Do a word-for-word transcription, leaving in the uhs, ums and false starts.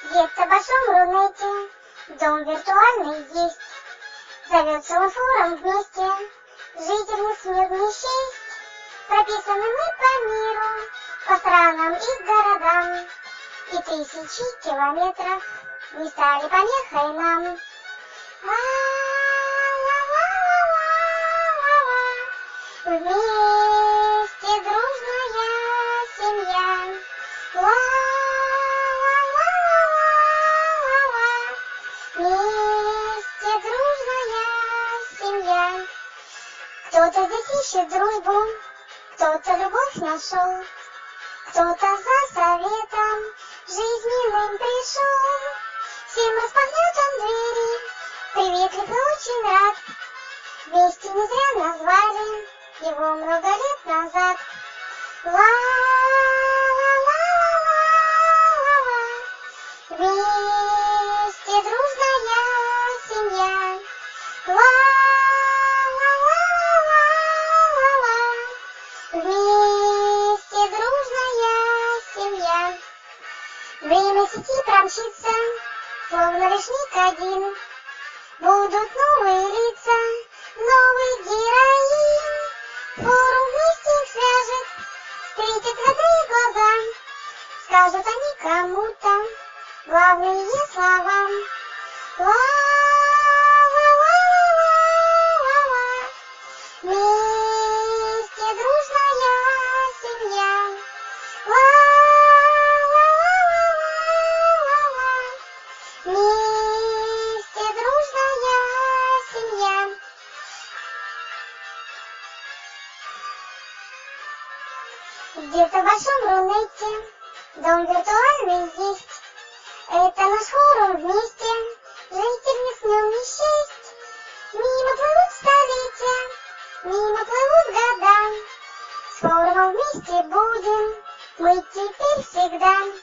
Где-то в большом Рунете дом виртуальный есть. Зовется он форум вместе, жительниц мир не счесть. Прописаны мы по миру, по странам и городам, и тысячи километров не стали помехой нам. Ла-ла-ла-ла-ла-ла. Вместе дружная семья. Ла-ла-ла-ла-ла-ла. Вместе дружная семья. Кто-то здесь ищет дружбу, кто-то любовь нашел, кто-то за советом жизненным пришел. Всем распахнет он двери, приветлив и очень рад. Вместе не зря назвали его много лет назад. Ла-ла-ла-ла-ла-ла. Вместе дружная семья. Ла-ла-ла-ла-ла-ла. Вместе дружная семья. Время сети промчится, словно лишь миг один. Будут новые лица, новый героин. Форум вместе их свяжет, встретит родные глаза. Скажут они кому-то главные слова. Ла-ла-ла-ла-ла-ла. Вместе дружная семья. Ла-ла-ла-ла-ла-ла. Вместе дружная семья. Где-то в большом Рунете дом виртуальный есть. Это наш форум вместе, жительниц в нем не счесть. Мимо плывут столетия, мимо плывут года. С форумом вместе будем мы теперь всегда.